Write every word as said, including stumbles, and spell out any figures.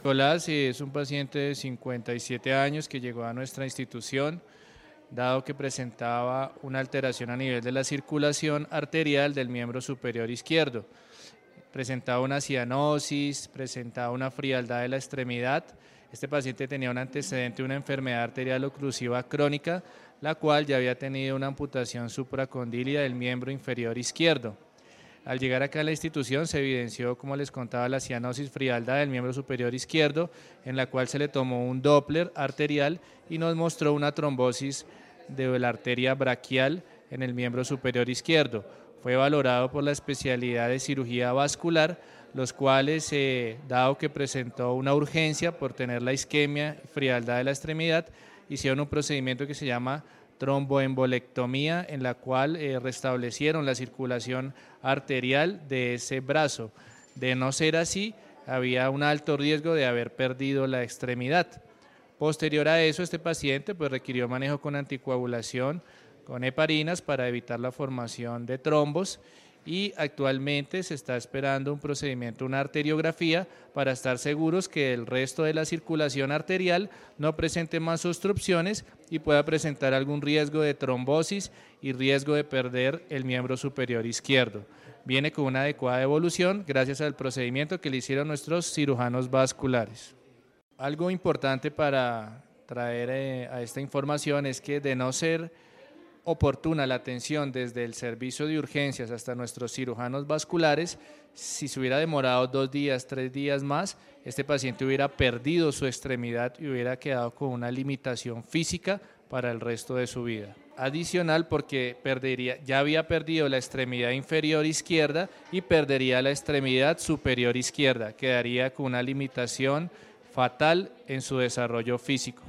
Nicolás es un paciente de cincuenta y siete años que llegó a nuestra institución, dado que presentaba una alteración a nivel de la circulación arterial del miembro superior izquierdo. Presentaba una cianosis, presentaba una frialdad de la extremidad. Este paciente tenía un antecedente de una enfermedad arterial oclusiva crónica, la cual ya había tenido una amputación supracondílea del miembro inferior izquierdo. Al llegar acá a la institución se evidenció, como les contaba, la cianosis frialdad del miembro superior izquierdo, en la cual se le tomó un Doppler arterial y nos mostró una trombosis de la arteria braquial en el miembro superior izquierdo. Fue valorado por la especialidad de cirugía vascular, los cuales, eh, dado que presentó una urgencia por tener la isquemia y frialdad de la extremidad, hicieron un procedimiento que se llama tromboembolectomía, en la cual eh, restablecieron la circulación arterial de ese brazo. De no ser así, había un alto riesgo de haber perdido la extremidad. Posterior a eso, este paciente pues, requirió manejo con anticoagulación, con heparinas para evitar la formación de trombos, y actualmente se está esperando un procedimiento, una arteriografía, para estar seguros que el resto de la circulación arterial no presente más obstrucciones y pueda presentar algún riesgo de trombosis y riesgo de perder el miembro superior izquierdo. Viene con una adecuada evolución gracias al procedimiento que le hicieron nuestros cirujanos vasculares. Algo importante para traer eh, a esta información es que, de no ser oportuna la atención desde el servicio de urgencias hasta nuestros cirujanos vasculares, si se hubiera demorado dos días, tres días más, este paciente hubiera perdido su extremidad y hubiera quedado con una limitación física para el resto de su vida. Adicional, porque perdería, ya había perdido la extremidad inferior izquierda y perdería la extremidad superior izquierda, quedaría con una limitación fatal en su desarrollo físico.